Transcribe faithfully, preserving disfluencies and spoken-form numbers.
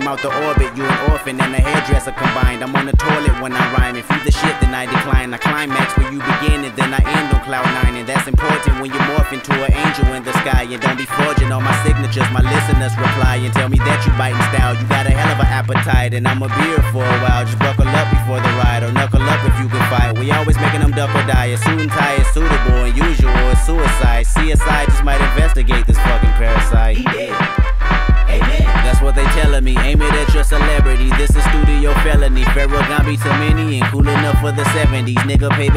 I'm out the orbit, you an orphan and a hairdresser combined. I'm on the toilet when I rhyme. If you the shit, then I decline. I climax where you begin and then I end on cloud nine. And that's important when you morph into an angel in the sky. And don't be forging all my signatures. My listeners reply and tell me that you biting style. You got a hell of an appetite and I'ma be here for a while. Just buckle up before the ride or knuckle up if you can fight. We always making them duck or die. A suit and tie is suitable and usual is suicide. C S I just might investigate this fucking parasite. He dead. Amen. That's what they telling me. Aim it at your celebrity. This is studio felony. Farrah Gambit to many and cool enough for the seventies. Nigga pay